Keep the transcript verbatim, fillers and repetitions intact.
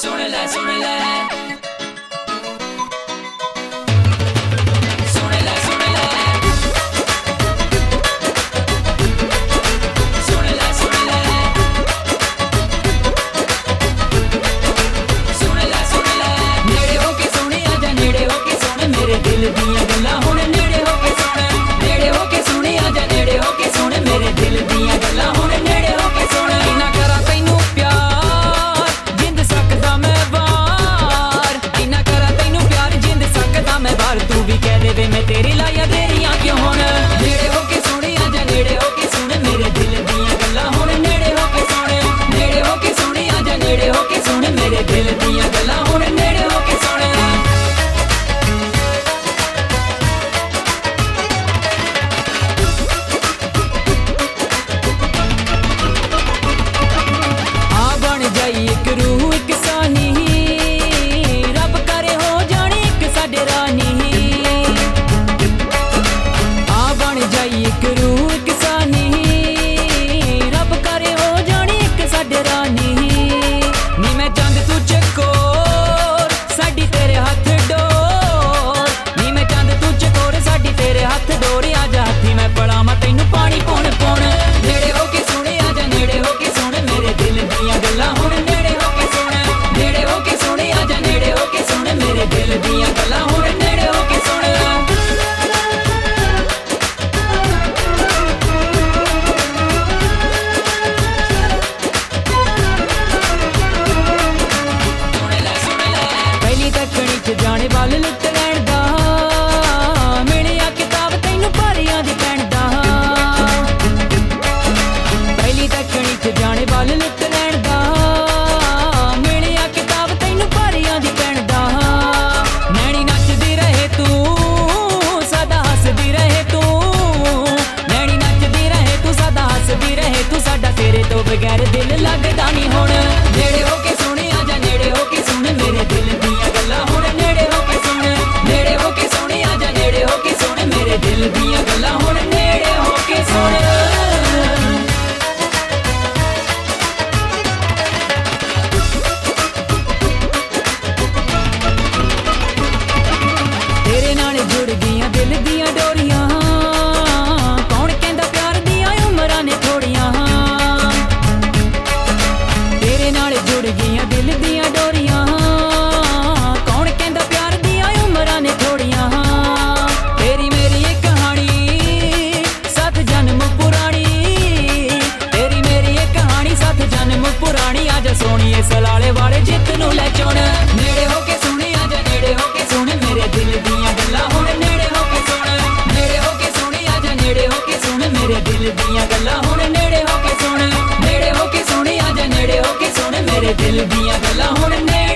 सुन ले सुन ले दिल दियां गल्लां हुण नेड़े होके सुण, नेड़े होके सुण आजा, नेड़े होके सुण मेरे दिल दियां गल्लां हुण नेड़े होके सुण। इना करा तैनू प्यार जिंद सकदा मैं वार, इना करा तैनू प्यार जिंद सकदा मैं वार। तू भी कह दे वे मैं तेरी लाया देरियां क्यों हुण। नेड़े होके सुण आजा, नेड़े होके सुण मेरे दिल दियां गल्लां हुण नेड़े होके सुण, नेड़े होके सुण आजा, नेड़े होके सुण मेरे दिल दियां गल्लां हुण नेड़े होके सुण। एक रूह एक साही रब करे हो जाने एक साडे रानी, आ बन जाई एक रूह एक साही रब करे हो जाने एक साडे रानी। नी मैं चंद तू चकोर साडी तेरे हाथ डोर, नी मैं चंद तू चकोर साडी तेरे हाथ डोर। आजा हाथी मैं पड़ा मैं तैनू पानी पौन पौन। नेड़े होके सुने आजा, नेड़े होके सुन मेरे दिल दियां गल्लां हुण मेरे दिल दियां गल्लां हुण नेड़े होके सुण। पहली तकनी च जाने वाल लुट लैण दा, मिलिया किताब तैनू पारियां दी पैण दा। पहली तकनी च जाने वाल लुट लैण दा, मिलिया किताब तैनू पारियां दी पैण दा। नैनी नचदी रहे तू सदा हसदी रहे तू, नैनी नचदी रहे तू सदा हसदी रहे तू। साडा तेरे तो बगैर दिल लगदा नहीं हुण। नेड़े होके सुण आजा, नेड़े होके सुण मेरे दिल दियां गल्लां हुण नेड़े होके सुण, नेड़े होके सुण आजा, नेड़े होके सुण मेरे दिल दियां गल्लां हुण नेड़े होके सुण। तेरे नाल जुड़ गईयां दिल दियां डोरियां, कौन कहंदा प्यार दियां उमरां ने थोड़ियां। तेरे नाल जुड़ गईयां दिल दियां डोरियां, कौन कहंदा प्यार दियां उमरां ने थोड़ियां। तेरी मेरी एक कहानी सात जन्म पुरानी, तेरी मेरी एक कहानी सात जन्म पुरानी। आजा सोनिए सलाले वाले जित नूं लै चुन। नेड़े होके सुण आजा, नेड़े होके सुण मेरे दिल दियां गल्लां हुण नेड़े होके सुण, नेड़े होके सुण आजा, नेड़े होके सुण मेरे दिल दियां गल्लां हुण नेड़े होके सुण, नेड़े होके सुण आजा, नेड़े होके सुण मेरे दिल दियां गल्लां हुण नेड़े